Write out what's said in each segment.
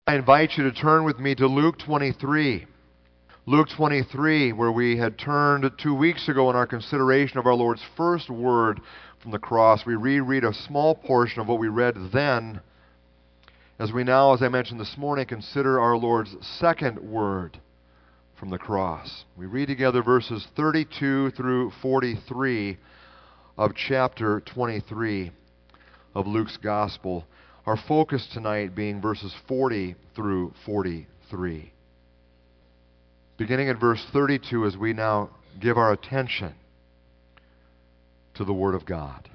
I invite you to turn with me to Luke 23. Luke 23, where we had turned 2 weeks ago in our consideration of our Lord's first word from the cross. We reread a small portion of what we read then, as we now, as I mentioned this morning, consider our Lord's second word from the cross. We read together verses 32 through 43 of chapter 23 of Luke's Gospel. Our focus tonight being verses 40 through 43. Beginning at verse 32 as we now give our attention to the Word of God.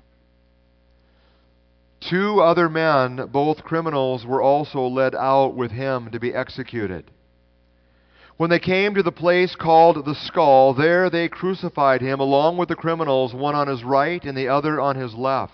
2 other men, both criminals, were also led out with him to be executed. When they came to the place called the Skull, there they crucified him along with the criminals, one on his right and the other on his left.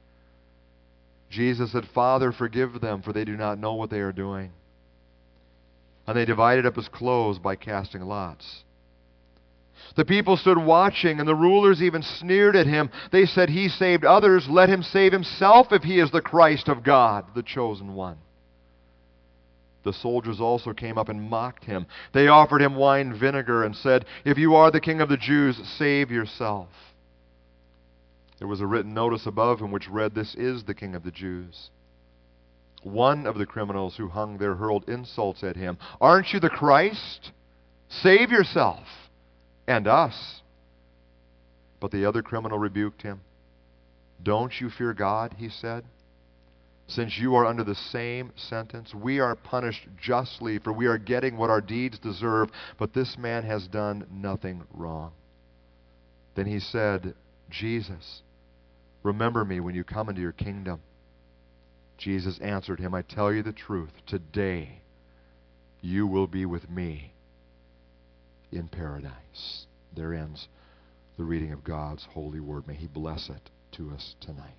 Jesus said, "Father, forgive them, for they do not know what they are doing." And they divided up his clothes by casting lots. The people stood watching, and the rulers even sneered at him. They said, "He saved others. Let him save himself if he is the Christ of God, the chosen one." The soldiers also came up and mocked him. They offered him wine vinegar and said, "If you are the king of the Jews, save yourself." There was a written notice above him which read, "This is the King of the Jews." One of the criminals who hung there hurled insults at him. "Aren't you the Christ? Save yourself and us." But the other criminal rebuked him. "Don't you fear God," he said, "since you are under the same sentence? We are punished justly, for we are getting what our deeds deserve, but this man has done nothing wrong." Then he said, "Jesus, remember me when you come into your kingdom." Jesus answered him, "I tell you the truth, today you will be with me in paradise." There ends the reading of God's holy word. May He bless it to us tonight.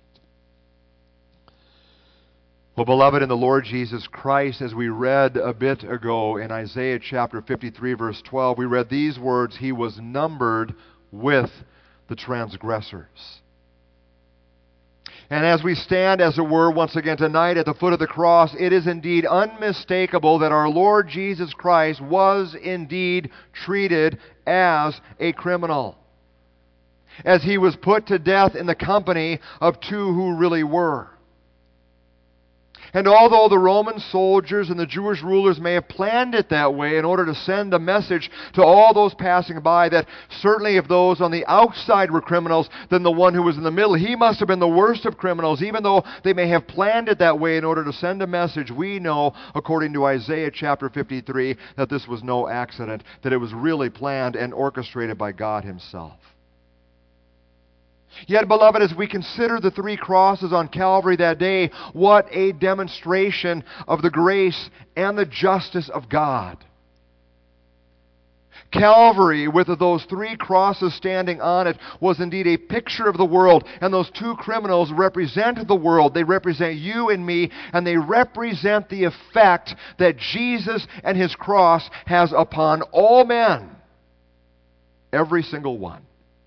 Well, beloved, in the Lord Jesus Christ, as we read a bit ago in Isaiah chapter 53, verse 12, we read these words, "He was numbered with the transgressors." And as we stand, as it were, once again tonight at the foot of the cross, it is indeed unmistakable that our Lord Jesus Christ was indeed treated as a criminal, as He was put to death in the company of 2 who really were. And although the Roman soldiers and the Jewish rulers may have planned it that way in order to send a message to all those passing by that certainly if those on the outside were criminals, then the one who was in the middle, he must have been the worst of criminals. Even though they may have planned it that way in order to send a message, we know, according to Isaiah chapter 53, that this was no accident, that it was really planned and orchestrated by God Himself. Yet, beloved, as we consider the 3 crosses on Calvary that day, what a demonstration of the grace and the justice of God. Calvary, with those 3 crosses standing on it, was indeed a picture of the world, and those 2 criminals represent the world. They represent you and me, and they represent the effect that Jesus and His cross has upon all men. Every single one.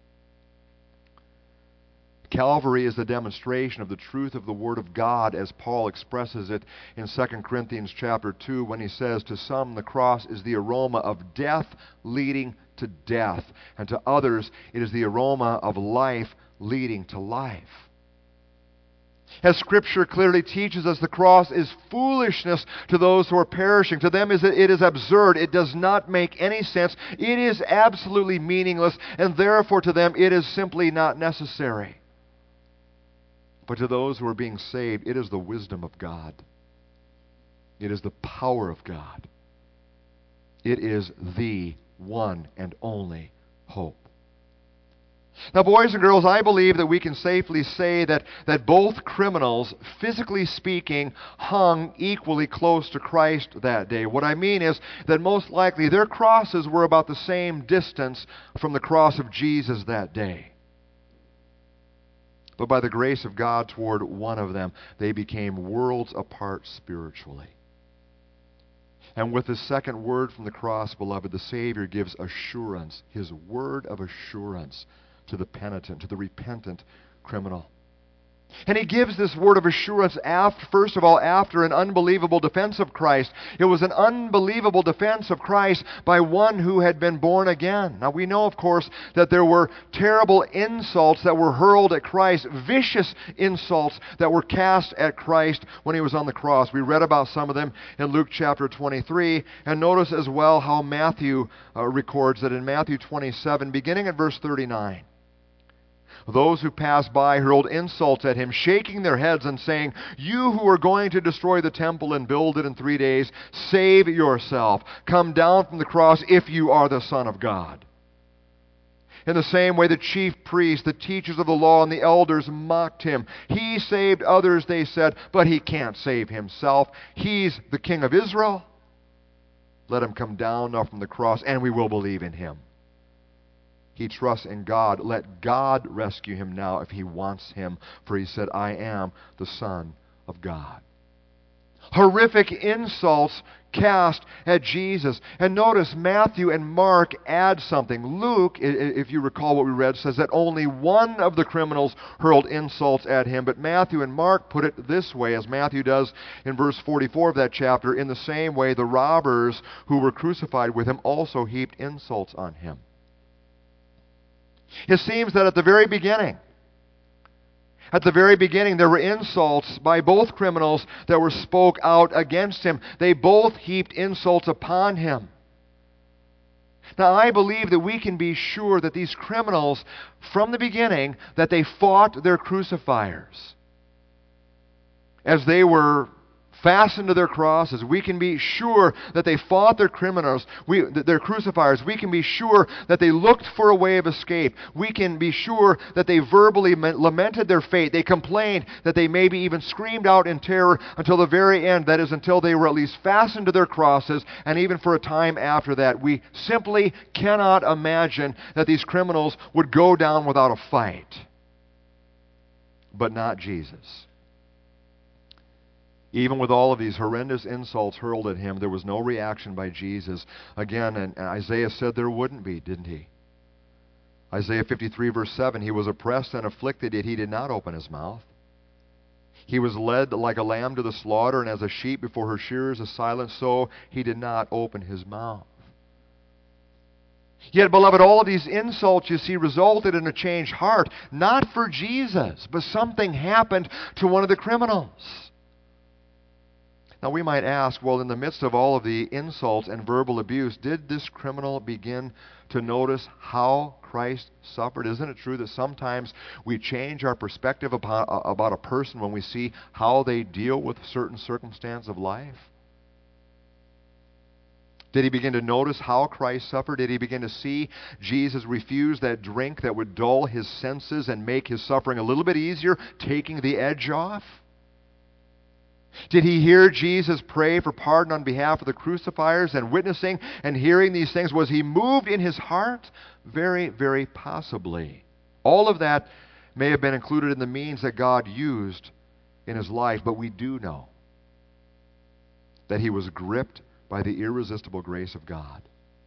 Calvary is a demonstration of the truth of the Word of God as Paul expresses it in 2 Corinthians chapter 2 when he says, "To some the cross is the aroma of death leading to death, and to others it is the aroma of life leading to life." As Scripture clearly teaches us, the cross is foolishness to those who are perishing. To them it is absurd. It does not make any sense. It is absolutely meaningless, and therefore to them it is simply not necessary. But to those who are being saved, it is the wisdom of God. It is the power of God. It is the one and only hope. Now, boys and girls, I believe that we can safely say that both criminals, physically speaking, hung equally close to Christ that day. What I mean is that most likely their crosses were about the same distance from the cross of Jesus that day. But by the grace of God toward one of them, they became worlds apart spiritually. And with the second word from the cross, beloved, the Savior gives assurance, His word of assurance to the penitent, to the repentant criminal. And he gives this word of assurance first of all, after an unbelievable defense of Christ. It was an unbelievable defense of Christ by one who had been born again. Now we know, of course, that there were terrible insults that were hurled at Christ, vicious insults that were cast at Christ when he was on the cross. We read about some of them in Luke chapter 23. And notice as well how Matthew records that in Matthew 27, beginning at verse 39. Those who passed by hurled insults at him, shaking their heads and saying, "You who are going to destroy the temple and build it in 3 days, save yourself. Come down from the cross if you are the Son of God." In the same way, the chief priests, the teachers of the law, and the elders mocked him. "He saved others," they said, "but he can't save himself. He's the King of Israel. Let him come down now from the cross, and we will believe in him. He trusts in God. Let God rescue him now if he wants him. For he said, I am the Son of God." Horrific insults cast at Jesus. And notice Matthew and Mark add something. Luke, if you recall what we read, says that only one of the criminals hurled insults at him. But Matthew and Mark put it this way, as Matthew does in verse 44 of that chapter. In the same way, the robbers who were crucified with him also heaped insults on him. It seems that at the very beginning, there were insults by both criminals that were spoke out against him. They both heaped insults upon him. Now, I believe that we can be sure that these criminals, from the beginning, that they fought their crucifiers. As they were fastened to their crosses, we can be sure that they fought their their crucifiers. We can be sure that they looked for a way of escape. We can be sure that they verbally lamented their fate. They complained, that they maybe even screamed out in terror until the very end. That is, until they were at least fastened to their crosses, and even for a time after that. We simply cannot imagine that these criminals would go down without a fight. But not Jesus. Even with all of these horrendous insults hurled at him, there was no reaction by Jesus. Again, and Isaiah said there wouldn't be, didn't he? Isaiah 53 verse 7, he was oppressed and afflicted, yet he did not open his mouth. He was led like a lamb to the slaughter, and as a sheep before her shearers is silent, so he did not open his mouth. Yet, beloved, all of these insults, you see, resulted in a changed heart. Not for Jesus, but something happened to one of the criminals. Now we might ask, well, in the midst of all of the insults and verbal abuse, did this criminal begin to notice how Christ suffered? Isn't it true that sometimes we change our perspective about a person when we see how they deal with certain circumstances of life? Did he begin to notice how Christ suffered? Did he begin to see Jesus refuse that drink that would dull his senses and make his suffering a little bit easier, taking the edge off? Did he hear Jesus pray for pardon on behalf of the crucifiers, and witnessing and hearing these things, was he moved in his heart? Very, very possibly. All of that may have been included in the means that God used in his life, but we do know that he was gripped by the irresistible grace of God.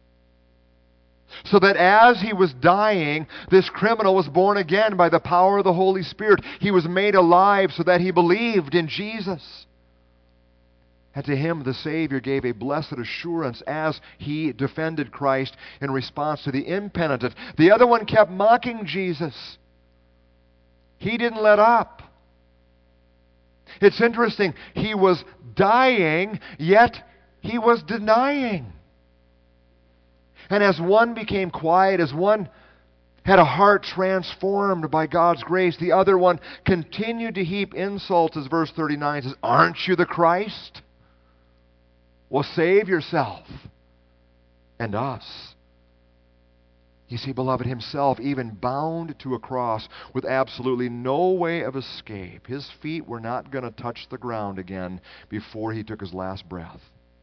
So that as he was dying, this criminal was born again by the power of the Holy Spirit. He was made alive so that he believed in Jesus. And to him, the Savior gave a blessed assurance as he defended Christ in response to the impenitent. The other one kept mocking Jesus. He didn't let up. It's interesting. He was dying, yet he was denying. And as one became quiet, as one had a heart transformed by God's grace, the other one continued to heap insults, as verse 39 says, "Aren't you the Christ? Well, save yourself and us." You see, beloved, himself even bound to a cross with absolutely no way of escape. His feet were not going to touch the ground again before he took his last breath.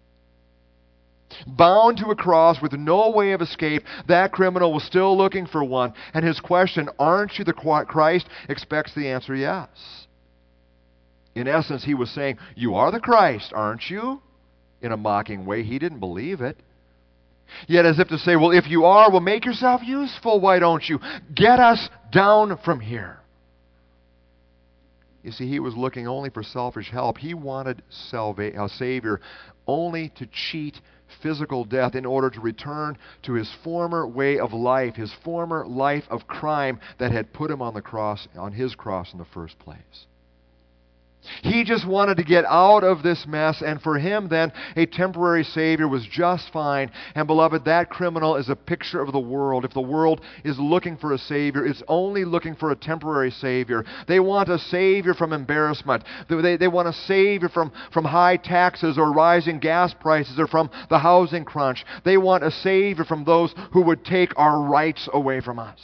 Bound to a cross with no way of escape, that criminal was still looking for one. And his question, "Aren't you the Christ?" expects the answer, yes. In essence, he was saying, "You are the Christ, aren't you?" In a mocking way. He didn't believe it. Yet as if to say, well, if you are, well, make yourself useful, why don't you? Get us down from here. You see, he was looking only for selfish help. He wanted a Savior only to cheat physical death in order to return to his former way of life, his former life of crime that had put him on the cross, on his cross in the first place. He just wanted to get out of this mess, and for him then, a temporary Savior was just fine. And beloved, that criminal is a picture of the world. If the world is looking for a Savior, it's only looking for a temporary Savior. They want a Savior from embarrassment. They want a Savior from high taxes or rising gas prices or from the housing crunch. They want a Savior from those who would take our rights away from us.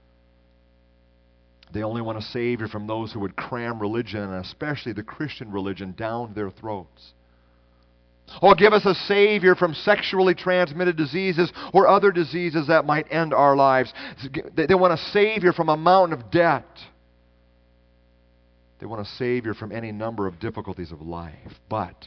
They only want a Savior from those who would cram religion, and especially the Christian religion, down their throats. Or give us a Savior from sexually transmitted diseases or other diseases that might end our lives. They want a Savior from a mountain of debt. They want a Savior from any number of difficulties of life. But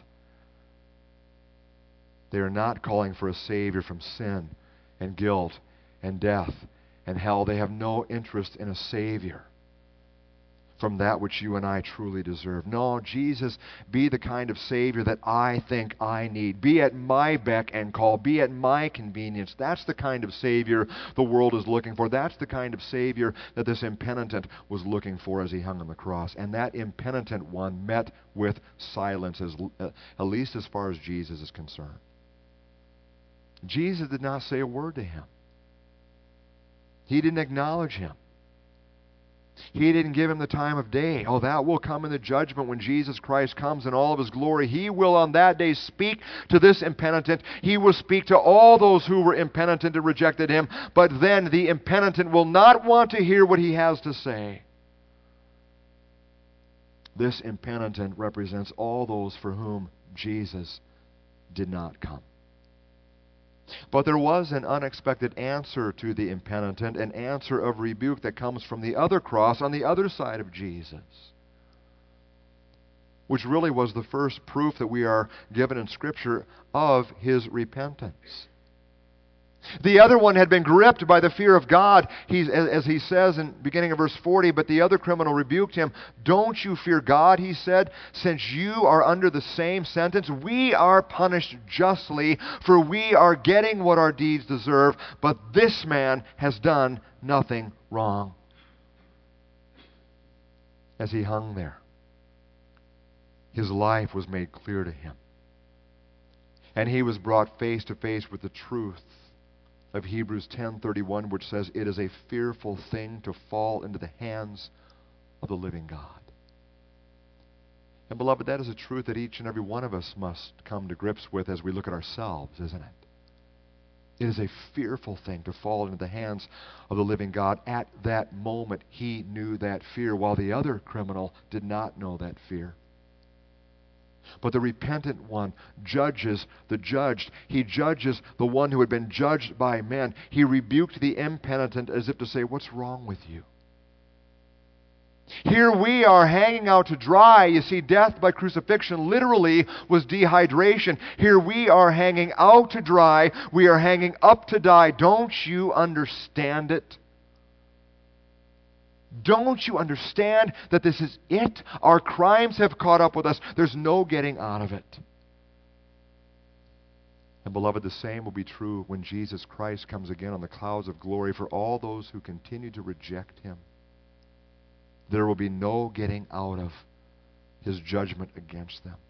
they are not calling for a Savior from sin and guilt and death and hell. They have no interest in a Savior from that which you and I truly deserve. No, Jesus, be the kind of Savior that I think I need. Be at my beck and call. Be at my convenience. That's the kind of Savior the world is looking for. That's the kind of Savior that this impenitent was looking for as he hung on the cross. And that impenitent one met with silence, at least as far as Jesus is concerned. Jesus did not say a word to him. He didn't acknowledge him. He didn't give him the time of day. Oh, that will come in the judgment when Jesus Christ comes in all of his glory. He will on that day speak to this impenitent. He will speak to all those who were impenitent and rejected him. But then the impenitent will not want to hear what he has to say. This impenitent represents all those for whom Jesus did not come. But there was an unexpected answer to the impenitent, an answer of rebuke that comes from the other cross on the other side of Jesus, which really was the first proof that we are given in Scripture of his repentance. The other one had been gripped by the fear of God, as he says in beginning of verse 40, but the other criminal rebuked him. Don't you fear God, he said, since you are under the same sentence? We are punished justly, for we are getting what our deeds deserve, but this man has done nothing wrong. As he hung there, his life was made clear to him, and he was brought face to face with the truth of Hebrews 10:31, which says, it is a fearful thing to fall into the hands of the living God. And beloved, that is a truth that each and every one of us must come to grips with as we look at ourselves, isn't it? It is a fearful thing to fall into the hands of the living God. At that moment, he knew that fear, while the other criminal did not know that fear. But the repentant one judges the judged. He judges the one who had been judged by men. He rebuked the impenitent as if to say, what's wrong with you? Here we are hanging out to dry. You see, death by crucifixion literally was dehydration. Here we are hanging out to dry. We are hanging up to die. Don't you understand it? Don't you understand that this is it? Our crimes have caught up with us. There's no getting out of it. And beloved, the same will be true when Jesus Christ comes again on the clouds of glory for all those who continue to reject him. There will be no getting out of his judgment against them.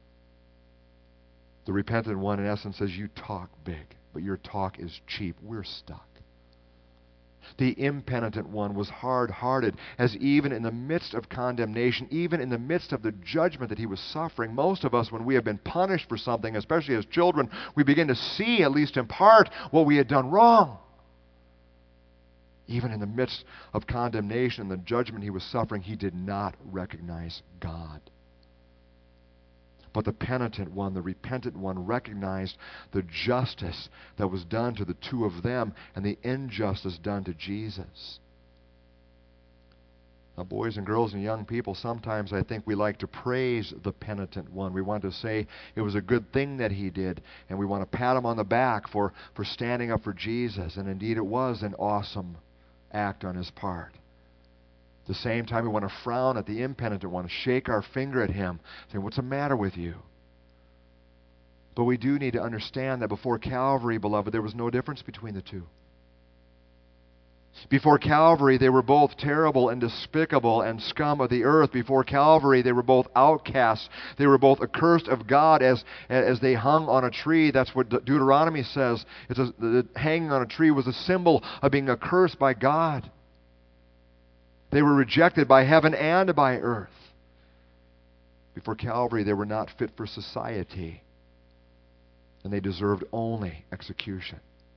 The repentant one, in essence, says, you talk big, but your talk is cheap. We're stuck. The impenitent one was hard-hearted, as even in the midst of condemnation, even in the midst of the judgment that he was suffering, most of us, when we have been punished for something, especially as children, we begin to see, at least in part, what we had done wrong. Even in the midst of condemnation and the judgment he was suffering, he did not recognize God. But the penitent one, the repentant one, recognized the justice that was done to the two of them and the injustice done to Jesus. Now, boys and girls and young people, sometimes I think we like to praise the penitent one. We want to say it was a good thing that he did, and we want to pat him on the back for standing up for Jesus. And indeed, it was an awesome act on his part. At the same time, we want to frown at the impenitent one, shake our finger at him, saying, "What's the matter with you?" But we do need to understand that before Calvary, beloved, there was no difference between the two. Before Calvary, they were both terrible and despicable and scum of the earth. Before Calvary, they were both outcasts. They were both accursed of God as they hung on a tree. That's what Deuteronomy says. Hanging on a tree was a symbol of being accursed by God. They were rejected by heaven and by earth. Before Calvary, they were not fit for society, and they deserved only execution.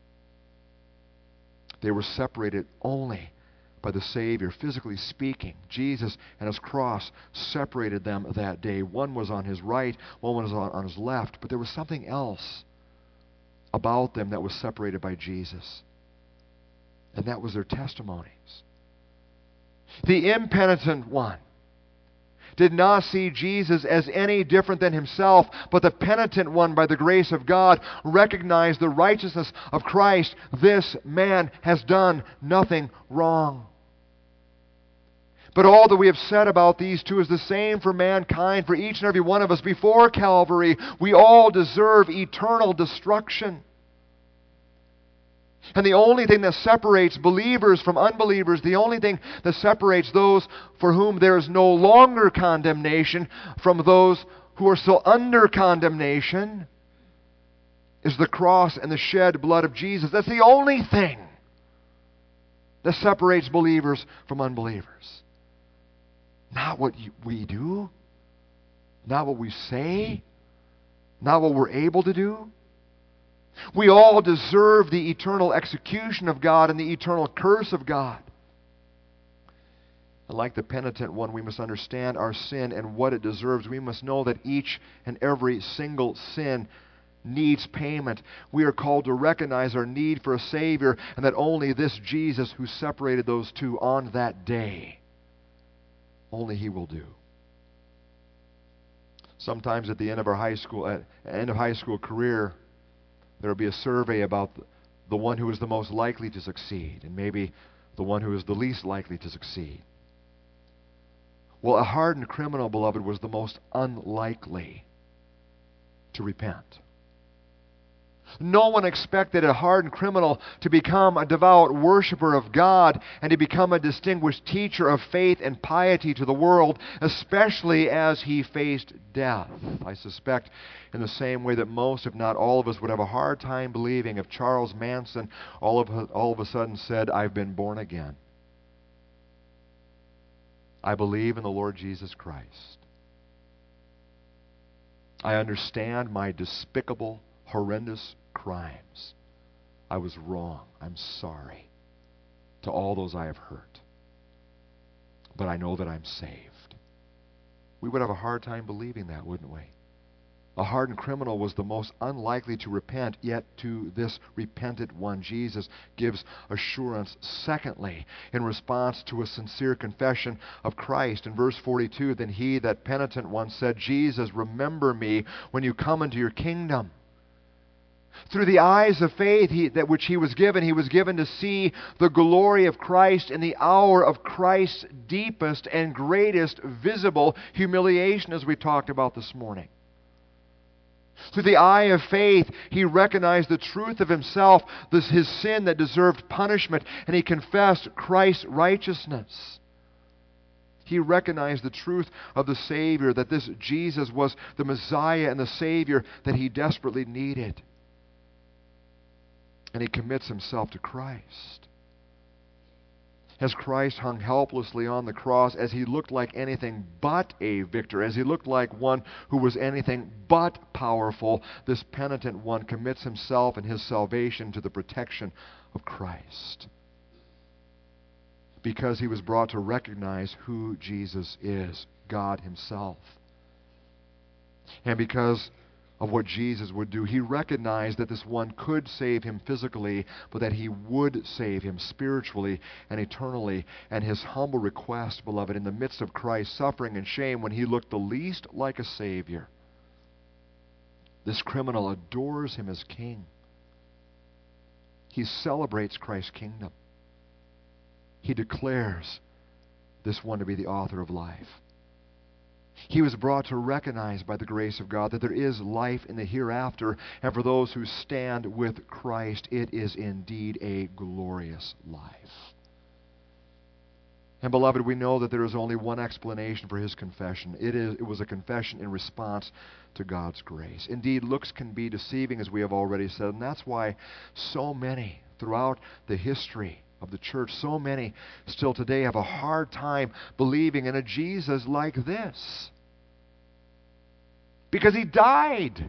They were separated only by the Savior. Physically speaking, Jesus and His cross separated them that day. One was on His right, one was on His left, but there was something else about them that was separated by Jesus, and that was their testimonies. The impenitent one did not see Jesus as any different than himself, but the penitent one, by the grace of God, recognized the righteousness of Christ. This man has done nothing wrong. But all that we have said about these two is the same for mankind, for each and every one of us. Before Calvary, we all deserve eternal destruction. And the only thing that separates believers from unbelievers, the only thing that separates those for whom there is no longer condemnation from those who are still under condemnation, is the cross and the shed blood of Jesus. That's the only thing that separates believers from unbelievers. Not what we do, not what we say, not what we're able to do. We all deserve the eternal execution of God and the eternal curse of God. And like the penitent one, we must understand our sin and what it deserves. We must know that each and every single sin needs payment. We are called to recognize our need for a Savior, and that only this Jesus who separated those two on that day, only He will do. Sometimes at the end of our high school career, there will be a survey about the one who is the most likely to succeed, and maybe the one who is the least likely to succeed. Well, a hardened criminal, beloved, was the most unlikely to repent. No one expected a hardened criminal to become a devout worshiper of God and to become a distinguished teacher of faith and piety to the world, especially as he faced death. I suspect in the same way that most, if not all of us, would have a hard time believing if Charles Manson all of a sudden said, "I've been born again. I believe in the Lord Jesus Christ. I understand my despicable, horrendous crimes. I was wrong. I'm sorry to all those I have hurt. But I know that I'm saved." We would have a hard time believing that, wouldn't we? A hardened criminal was the most unlikely to repent, yet to this repentant one, Jesus gives assurance. Secondly, in response to a sincere confession of Christ, in verse 42, then he, that penitent one, said, "Jesus, remember me when you come into your kingdom." Through the eyes of faith which he was given to see the glory of Christ in the hour of Christ's deepest and greatest visible humiliation, as we talked about this morning. Through the eye of faith, he recognized the truth of himself, his sin that deserved punishment, and he confessed Christ's righteousness. He recognized the truth of the Savior, that this Jesus was the Messiah and the Savior that he desperately needed. And he commits himself to Christ. As Christ hung helplessly on the cross, as he looked like anything but a victor, as he looked like one who was anything but powerful, this penitent one commits himself and his salvation to the protection of Christ. Because he was brought to recognize who Jesus is, God himself. And because of what Jesus would do, he recognized that this one could save him physically, but that he would save him spiritually and eternally. And his humble request, beloved, in the midst of Christ's suffering and shame, when he looked the least like a Savior, this criminal adores him as King. He celebrates Christ's kingdom. He declares this one to be the author of life. He was brought to recognize by the grace of God that there is life in the hereafter, and for those who stand with Christ, it is indeed a glorious life. And beloved, we know that there is only one explanation for his confession. It was a confession in response to God's grace. Indeed, looks can be deceiving, as we have already said, and that's why so many throughout the history of the church, so many still today have a hard time believing in a Jesus like this. Because he died.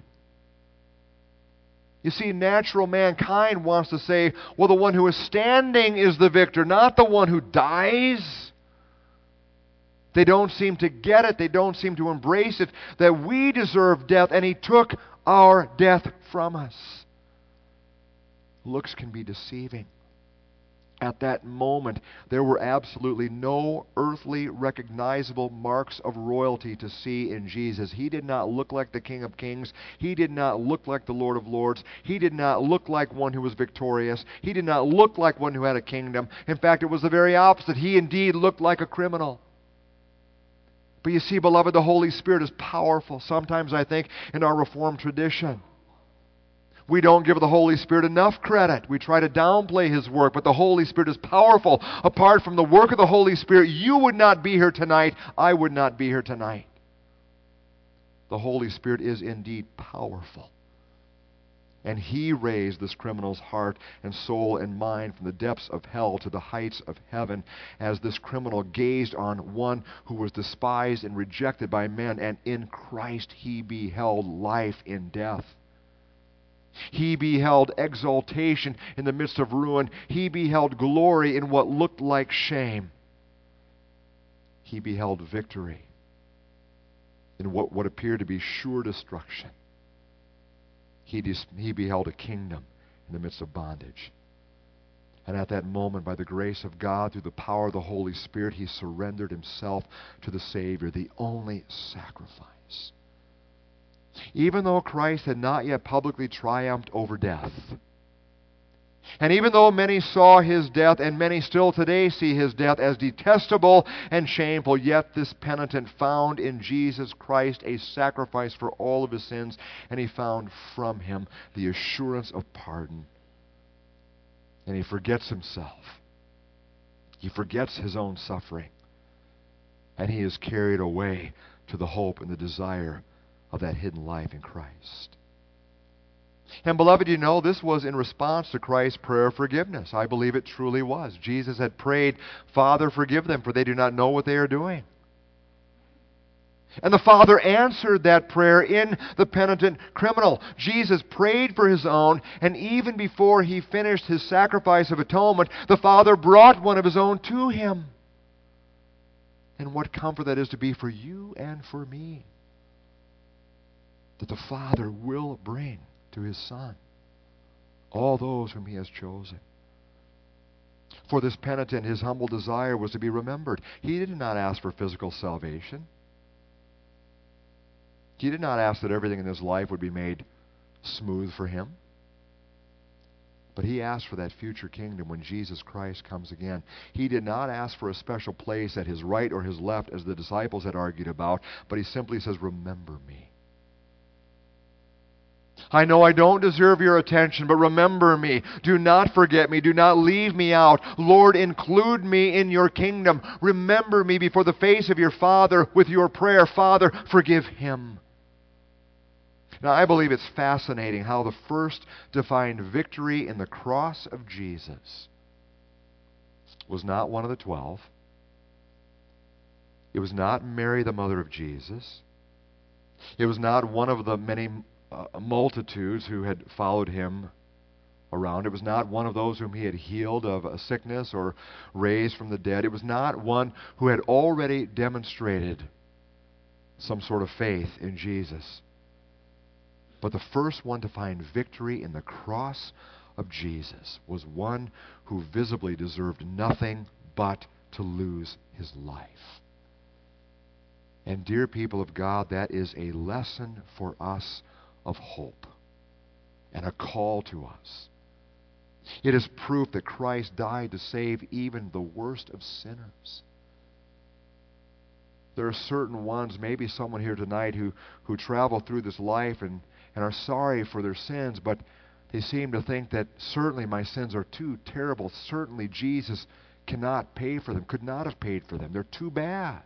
You see, natural mankind wants to say, well, the one who is standing is the victor, not the one who dies. They don't seem to get it. They don't seem to embrace it, that we deserve death, and he took our death from us. Looks can be deceiving. At that moment, there were absolutely no earthly recognizable marks of royalty to see in Jesus. He did not look like the King of Kings. He did not look like the Lord of Lords. He did not look like one who was victorious. He did not look like one who had a kingdom. In fact, it was the very opposite. He indeed looked like a criminal. But you see, beloved, the Holy Spirit is powerful. Sometimes I think in our Reformed tradition, we don't give the Holy Spirit enough credit. We try to downplay his work, but the Holy Spirit is powerful. Apart from the work of the Holy Spirit, you would not be here tonight. I would not be here tonight. The Holy Spirit is indeed powerful. And he raised this criminal's heart and soul and mind from the depths of hell to the heights of heaven, as this criminal gazed on one who was despised and rejected by men, and in Christ he beheld life in death. He beheld exaltation in the midst of ruin. He beheld glory in what looked like shame. He beheld victory in what appeared to be sure destruction. He beheld a kingdom in the midst of bondage. And at that moment, by the grace of God, through the power of the Holy Spirit, he surrendered himself to the Savior, the only sacrifice. Even though Christ had not yet publicly triumphed over death, and even though many saw his death, and many still today see his death as detestable and shameful, yet this penitent found in Jesus Christ a sacrifice for all of his sins, and he found from him the assurance of pardon. And he forgets himself. He forgets his own suffering. And he is carried away to the hope and the desire of that hidden life in Christ. And beloved, you know, this was in response to Christ's prayer of forgiveness. I believe it truly was. Jesus had prayed, Father, forgive them, for they do not know what they are doing. And the Father answered that prayer in the penitent criminal. Jesus prayed for his own, and even before he finished his sacrifice of atonement, the Father brought one of his own to him. And what comfort that is to be for you and for me, that the Father will bring to his Son all those whom he has chosen. For this penitent, his humble desire was to be remembered. He did not ask for physical salvation. He did not ask that everything in his life would be made smooth for him. But he asked for that future kingdom when Jesus Christ comes again. He did not ask for a special place at his right or his left, as the disciples had argued about, but he simply says, remember me. I know I don't deserve your attention, but remember me. Do not forget me. Do not leave me out. Lord, include me in your kingdom. Remember me before the face of your Father with your prayer. Father, forgive him. Now, I believe it's fascinating how the first defined victory in the cross of Jesus was not one of the 12. It was not Mary, the mother of Jesus. It was not one of the many multitudes who had followed him around. It was not one of those whom he had healed of a sickness or raised from the dead. It was not one who had already demonstrated some sort of faith in Jesus. But the first one to find victory in the cross of Jesus was one who visibly deserved nothing but to lose his life. And dear people of God, that is a lesson for us of hope and a call to us. It is proof that Christ died to save even the worst of sinners. There are certain ones, maybe someone here tonight, who travel through this life and are sorry for their sins, but they seem to think that certainly my sins are too terrible. Certainly Jesus cannot pay for them, could not have paid for them. They're too bad.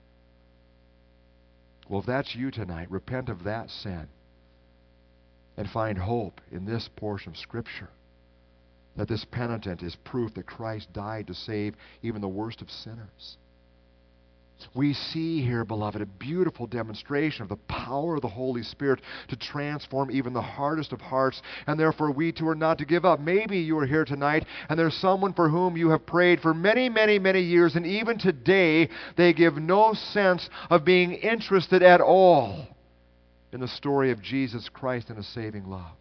Well, if that's you tonight, repent of that sin and find hope in this portion of Scripture. That this penitent is proof that Christ died to save even the worst of sinners. We see here, beloved, a beautiful demonstration of the power of the Holy Spirit to transform even the hardest of hearts, and therefore we too are not to give up. Maybe you are here tonight, and there's someone for whom you have prayed for many, many, many years, and even today they give no sense of being interested at all in the story of Jesus Christ and His saving love.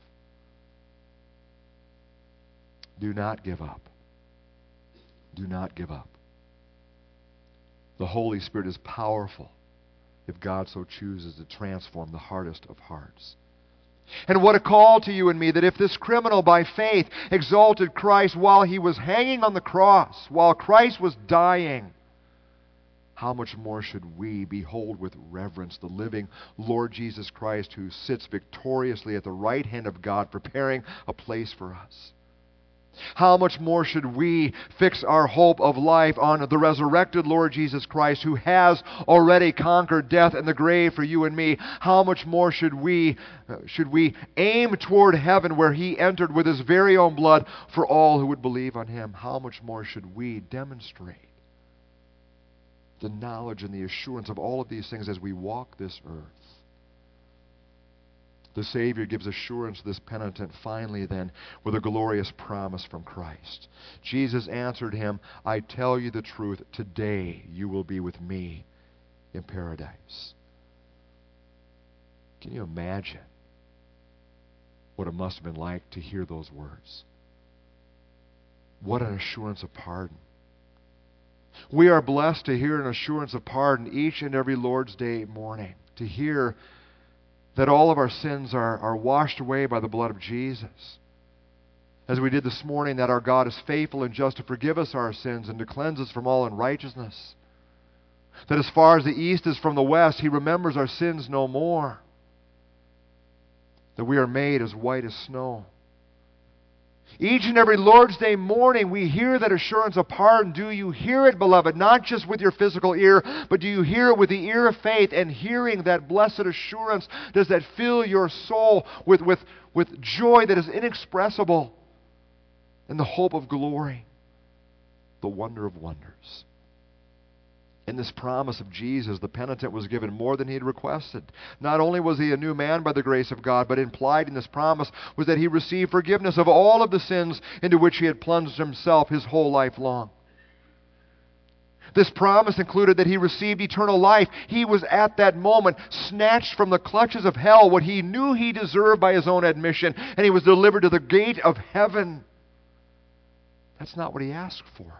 Do not give up. Do not give up. The Holy Spirit is powerful if God so chooses to transform the hardest of hearts. And what a call to you and me, that if this criminal by faith exalted Christ while He was hanging on the cross, while Christ was dying, how much more should we behold with reverence the living Lord Jesus Christ, who sits victoriously at the right hand of God, preparing a place for us? How much more should we fix our hope of life on the resurrected Lord Jesus Christ, who has already conquered death and the grave for you and me? How much more should we aim toward heaven, where He entered with His very own blood for all who would believe on Him? How much more should we demonstrate the knowledge and the assurance of all of these things as we walk this earth? The Savior gives assurance to this penitent finally then with a glorious promise from Christ. Jesus answered him, I tell you the truth, today you will be with me in paradise. Can you imagine what it must have been like to hear those words? What an assurance of pardon. We are blessed to hear an assurance of pardon each and every Lord's Day morning, to hear that all of our sins are washed away by the blood of Jesus. As we did this morning, that our God is faithful and just to forgive us our sins and to cleanse us from all unrighteousness. That as far as the east is from the west, He remembers our sins no more. That we are made as white as snow. Each and every Lord's Day morning, we hear that assurance of pardon. Do you hear it, beloved? Not just with your physical ear, but do you hear it with the ear of faith? And hearing that blessed assurance, does that fill your soul with joy that is inexpressible and the hope of glory, the wonder of wonders? In this promise of Jesus, the penitent was given more than he had requested. Not only was he a new man by the grace of God, but implied in this promise was that he received forgiveness of all of the sins into which he had plunged himself his whole life long. This promise included that he received eternal life. He was at that moment snatched from the clutches of hell, what he knew he deserved by his own admission, and he was delivered to the gate of heaven. That's not what he asked for.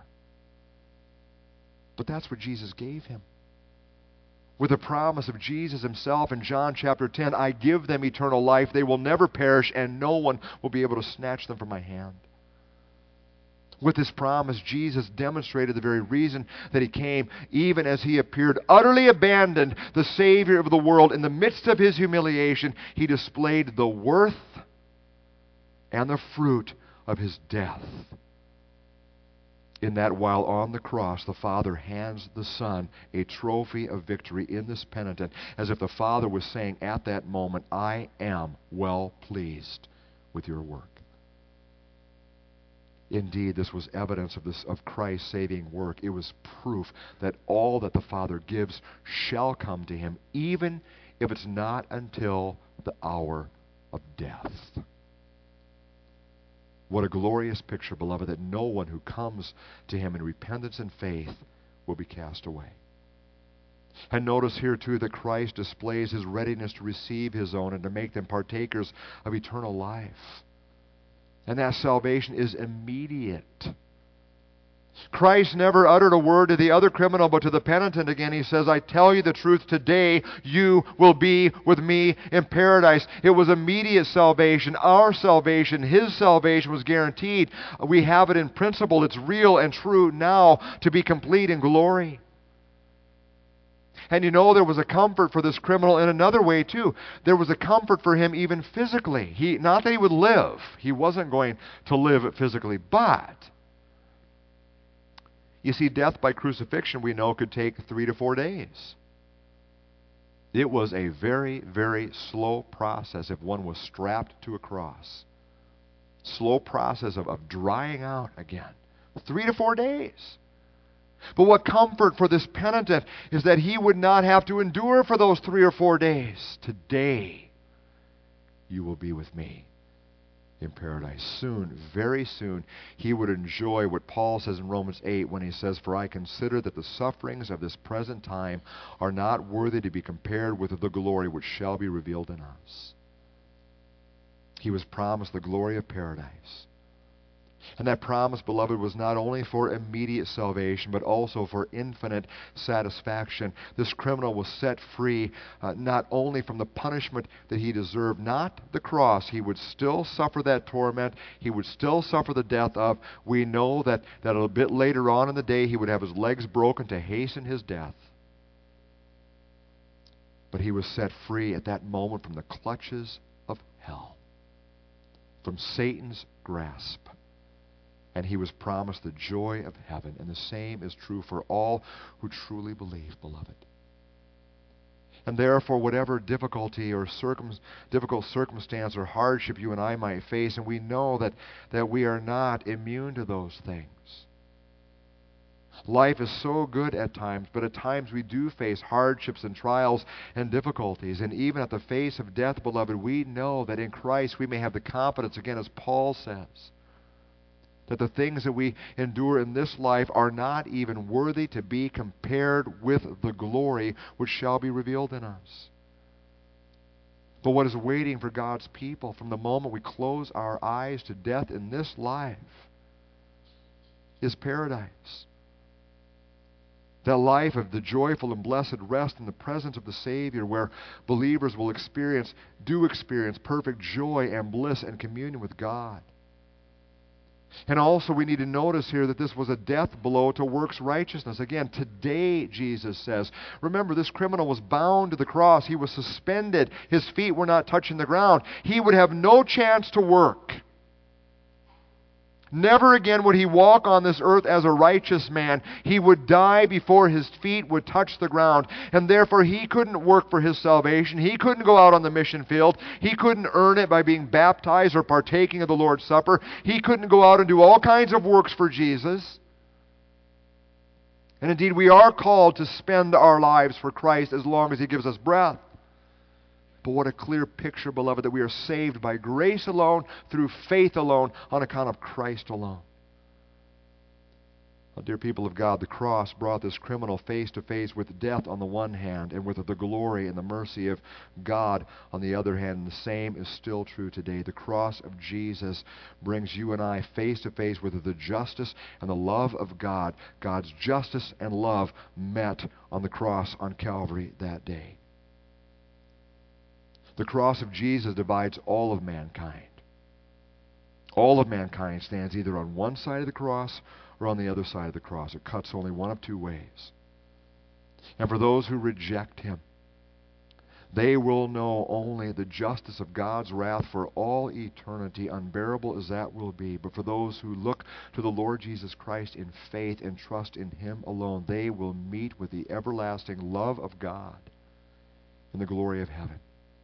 But that's what Jesus gave him. With the promise of Jesus Himself in John chapter 10, I give them eternal life. They will never perish, and no one will be able to snatch them from my hand. With this promise, Jesus demonstrated the very reason that He came, even as He appeared utterly abandoned, the Savior of the world. In the midst of His humiliation, He displayed the worth and the fruit of His death. In that while on the cross, the Father hands the Son a trophy of victory in this penitent, as if the Father was saying at that moment, I am well pleased with your work. Indeed, this was evidence of Christ's saving work. It was proof that all that the Father gives shall come to Him, even if it's not until the hour of death. What a glorious picture, beloved, that no one who comes to Him in repentance and faith will be cast away. And notice here, too, that Christ displays His readiness to receive His own and to make them partakers of eternal life. And that salvation is immediate. Christ never uttered a word to the other criminal, but to the penitent again He says, I tell you the truth, today you will be with me in paradise. It was immediate salvation. Our salvation, His salvation, was guaranteed. We have it in principle. It's real and true now, to be complete in glory. And you know, there was a comfort for this criminal in another way too. There was a comfort for him even physically. Not that he would live. He wasn't going to live physically, but you see, death by crucifixion, we know, could take 3 to 4 days. It was a very, very slow process if one was strapped to a cross. Slow process of drying out again. 3 to 4 days. But what comfort for this penitent is that he would not have to endure for those 3 or 4 days. Today, you will be with me in paradise. Soon, very soon, he would enjoy what Paul says in Romans 8 when he says, "For I consider that the sufferings of this present time are not worthy to be compared with the glory which shall be revealed in us." He was promised the glory of paradise. And that promise, beloved, was not only for immediate salvation, but also for infinite satisfaction. This criminal was set free not only from the punishment that he deserved, not the cross. He would still suffer that torment. He would still suffer the death of. We know that a little bit later on in the day, he would have his legs broken to hasten his death. But he was set free at that moment from the clutches of hell, from Satan's grasp. And he was promised the joy of heaven. And the same is true for all who truly believe, beloved. And therefore, whatever difficulty or difficult circumstance or hardship you and I might face, and we know that we are not immune to those things. Life is so good at times, but at times we do face hardships and trials and difficulties. And even at the face of death, beloved, we know that in Christ we may have the confidence, again, as Paul says, that the things that we endure in this life are not even worthy to be compared with the glory which shall be revealed in us. But what is waiting for God's people from the moment we close our eyes to death in this life is paradise. That life of the joyful and blessed rest in the presence of the Savior, where believers will experience perfect joy and bliss and communion with God. And also we need to notice here that this was a death blow to works righteousness. Again, today, Jesus says. Remember, this criminal was bound to the cross. He was suspended. His feet were not touching the ground. He would have no chance to work. Never again would he walk on this earth as a righteous man. He would die before his feet would touch the ground. And therefore he couldn't work for his salvation. He couldn't go out on the mission field. He couldn't earn it by being baptized or partaking of the Lord's Supper. He couldn't go out and do all kinds of works for Jesus. And indeed, we are called to spend our lives for Christ as long as he gives us breath. But what a clear picture, beloved, that we are saved by grace alone, through faith alone, on account of Christ alone. Well, dear people of God, the cross brought this criminal face to face with death on the one hand, and with the glory and the mercy of God on the other hand. And the same is still true today. The cross of Jesus brings you and I face to face with the justice and the love of God. God's justice and love met on the cross on Calvary that day. The cross of Jesus divides all of mankind. All of mankind stands either on one side of the cross or on the other side of the cross. It cuts only one of two ways. And for those who reject him, they will know only the justice of God's wrath for all eternity, unbearable as that will be. But for those who look to the Lord Jesus Christ in faith and trust in him alone, they will meet with the everlasting love of God in the glory of heaven.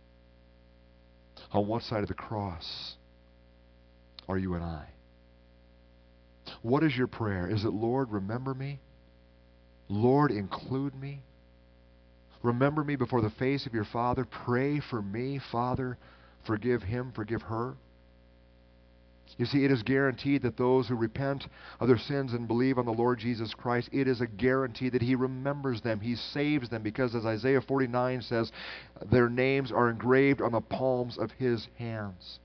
On what side of the cross are you and I? What is your prayer? Is it, Lord, remember me? Lord, include me? Remember me before the face of your Father. Pray for me, Father. Forgive him, forgive her. You see, it is guaranteed that those who repent of their sins and believe on the Lord Jesus Christ, it is a guarantee that he remembers them, he saves them, because as Isaiah 49 says, their names are engraved on the palms of his hands.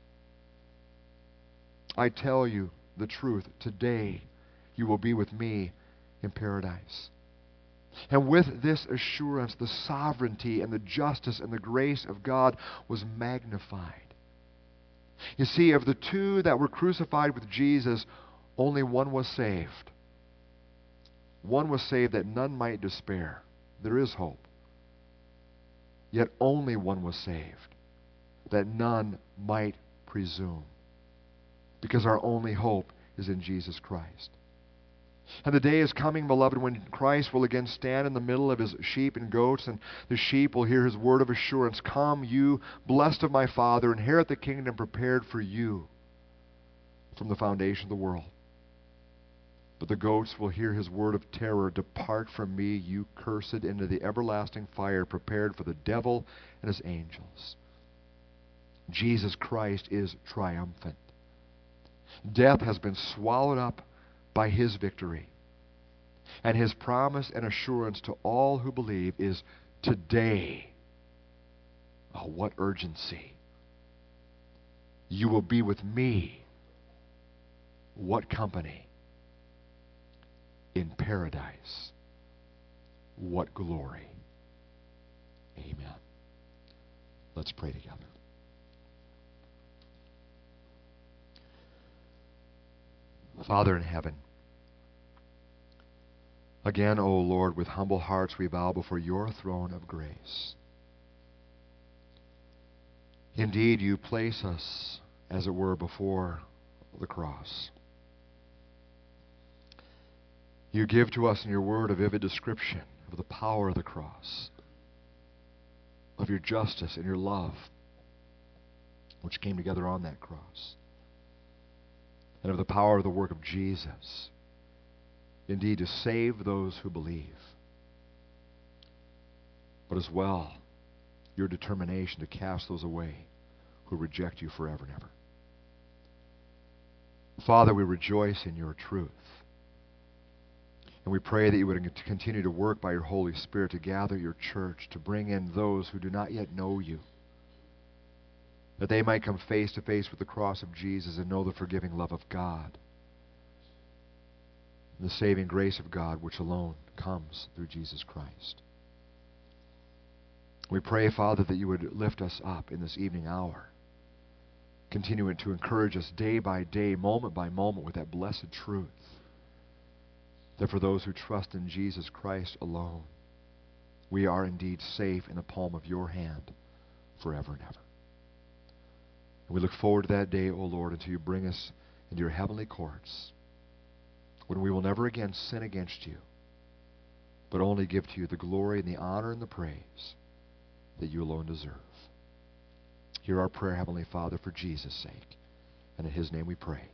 I tell you the truth, today you will be with me in paradise. And with this assurance, the sovereignty and the justice and the grace of God was magnified. You see, of the two that were crucified with Jesus, only one was saved. One was saved that none might despair. There is hope. yet only one was saved, that none might presume, because our only hope is in Jesus Christ. And the day is coming, beloved, when Christ will again stand in the middle of his sheep and goats, and the sheep will hear his word of assurance, "Come, you blessed of my Father, inherit the kingdom prepared for you from the foundation of the world." But the goats will hear his word of terror, "Depart from me, you cursed, into the everlasting fire prepared for the devil and his angels." Jesus Christ is triumphant. Death has been swallowed up by his victory. And his promise and assurance to all who believe is today. Oh, what urgency. You will be with me. What company? In paradise. What glory. Amen. Let's pray together. Father in heaven, again, O Lord, with humble hearts we bow before your throne of grace. Indeed, you place us, as it were, before the cross. You give to us in your word a vivid description of the power of the cross, of your justice and your love, which came together on that cross, and of the power of the work of Jesus, indeed, to save those who believe, but as well, your determination to cast those away who reject you forever and ever. Father, we rejoice in your truth. And we pray that you would continue to work by your Holy Spirit to gather your church, to bring in those who do not yet know you, that they might come face to face with the cross of Jesus and know the forgiving love of God, and the saving grace of God, which alone comes through Jesus Christ. We pray, Father, that you would lift us up in this evening hour, continuing to encourage us day by day, moment by moment, with that blessed truth, that for those who trust in Jesus Christ alone, we are indeed safe in the palm of your hand forever and ever. And we look forward to that day, O Lord, until you bring us into your heavenly courts, when we will never again sin against you, but only give to you the glory and the honor and the praise that you alone deserve. Hear our prayer, Heavenly Father, for Jesus' sake. And in his name we pray.